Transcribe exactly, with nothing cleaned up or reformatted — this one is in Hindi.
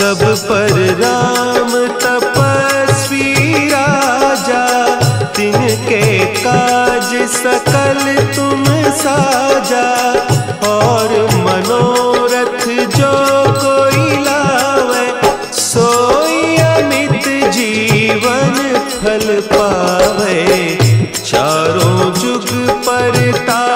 सब पर राम तपस्वी राजा, तिनके काज सकल तुम साजा। और मनोरथ जो कोई लावे, सोई अमित जीवन फल पावे। चारों जुग परता